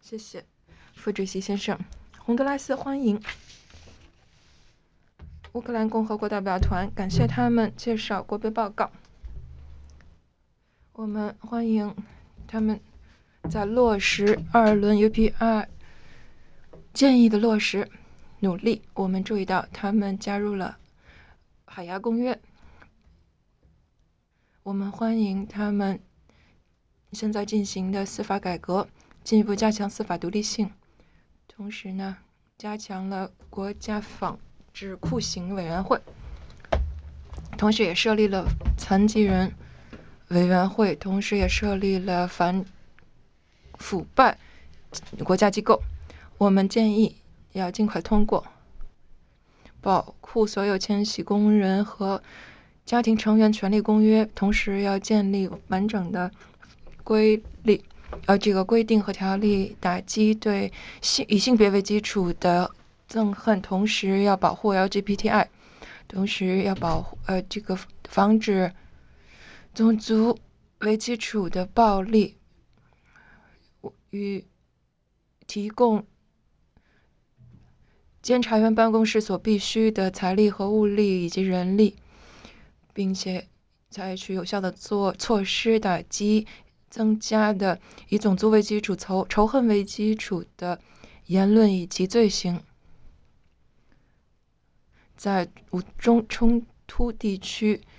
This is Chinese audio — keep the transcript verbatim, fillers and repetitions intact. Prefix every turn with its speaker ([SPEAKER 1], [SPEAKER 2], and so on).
[SPEAKER 1] 谢谢副主席先生。洪都拉斯欢迎乌克兰共和国代表团，感谢他们介绍国别报告。我们欢迎他们在落实二轮 U P R 建议的落实努力。我们注意到他们加入了海牙公约，我们欢迎他们现在进行的司法改革，进一步加强司法独立性，同时呢，加强了国家仿制酷刑委员会，同时也设立了残疾人委员会，同时也设立了反腐败国家机构。我们建议要尽快通过保护所有迁徙工人和家庭成员权利公约，同时要建立完整的规律呃这个规定和条例，打击对性以性别为基础的憎恨，同时要保护 L G B T I， 同时要保护呃这个防止种族为基础的暴力，与提供监察院办公室所必须的财力和物力以及人力，并且采取有效的做措施打击增加的以种族为基础、仇仇恨为基础的言论以及罪行。在中冲突地区